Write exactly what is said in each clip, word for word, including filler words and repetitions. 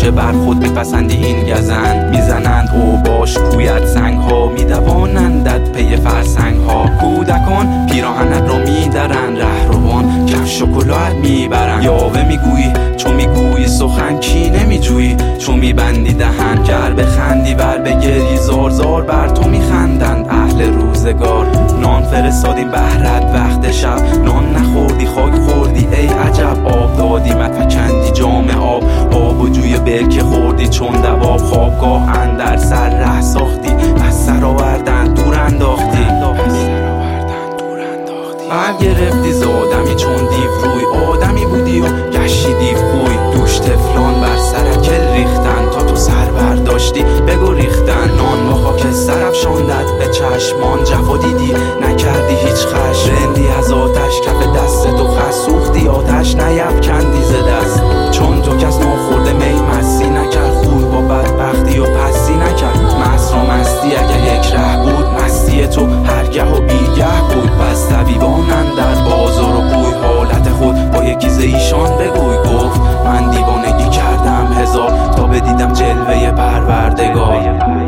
باشه بر خود میپسندی این گزند. میزنند او باش کویت سنگ ها، میدوانندت پی فرسنگ ها. کودکان پیراهنت رو میدرن، رهروان کفش و کلاهت میبرن. یاوه میگویی چون میگویی سخن کی نمیجویی، چون میبندی دهن گر بخندی ور بگری زار زار بر تو میخندند اهل روزگار. نان فرستادیم بهرت وقت شب، نان نخوردی خاک خوردی ای عجب. آب دادیمت فکندی جام آب، آب و جوی برکه خوردی چون دواب. خوابگاه اندر سر ره ساختی، از سر آوردن دور انداختی. برگرفتی زادمی چون دیو روی، آدمی بودی و گشتی دیو خوی. دوش تفلان بر سرت کل ریختن، تا تو سر برداشتی بگو ریختن. نان با خاک سر افشاندت به چشمان، جفا دیدی نکردی هیچ خش. رندی از آتش کف دست تو خس، سوختی آتش نیفکندی ز دست. چون تو کس ناخورده می مستی نکرد، خوی با بدبختی و پستی نکرد. مست را مستی اگه یک ره بود، مستی تو هرگه و بیگه بود. پس طبیبان اندر بازار و کوی، حالت خود با یکی ز ایشان بگوی. گفت من دیوانگی کردم هزار، تا بدیدم جلوه پروردگار.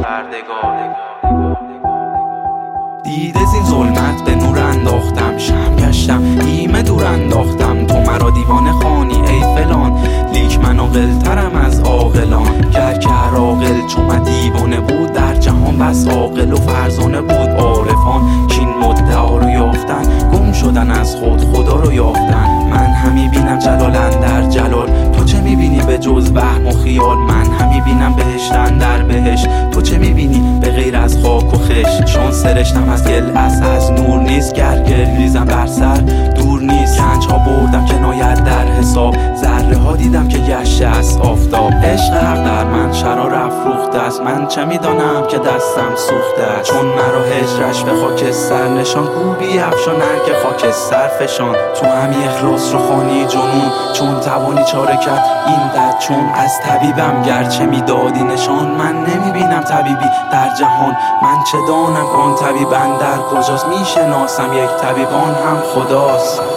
دیده زین ظلمت به نور انداختم، شم گشتم ایمه دور انداختم. تو مرا دیوانه خوانی ای فلان، لیک من عاقل‌ترم از عاقلان. گر که هر عاقل چون من دیوانه بود، در جهان بس عاقل و فرزانه بود. عارفان کین مدعا رو یافتن، گم شدن از خود خدا رو یافتن. من همی بینم جلال اندر جلال، تو چه میبینی به جز وهم و خیال. من همی بینم بهشت اندر بهشت، تو چه میبینی به غیر از خاک و خشت. چون سرشتم از گل از از نور نیست، گر گل ریزم بر سر دور نیست. گنج ها بردم که ناید در حساب، ذره ها دیدم که گشته از آفتاب. عشق حق در من شرار افروخته است، من چه میدانم که دستم سوخته است. چون مرا هجرش به خاکستر نشان، کوبی افشان هر که خاکستر فشان. تو همی اخلاص رو خوانی جنون، چون توانی چاره کرد این درد. چون از طبیبم گرچه میدادی نشان، من نمیبینم طبیبی در جهان. من چه دانم آن طبیب اندر کجاست، میشناسم یک طبیبان هم خداست.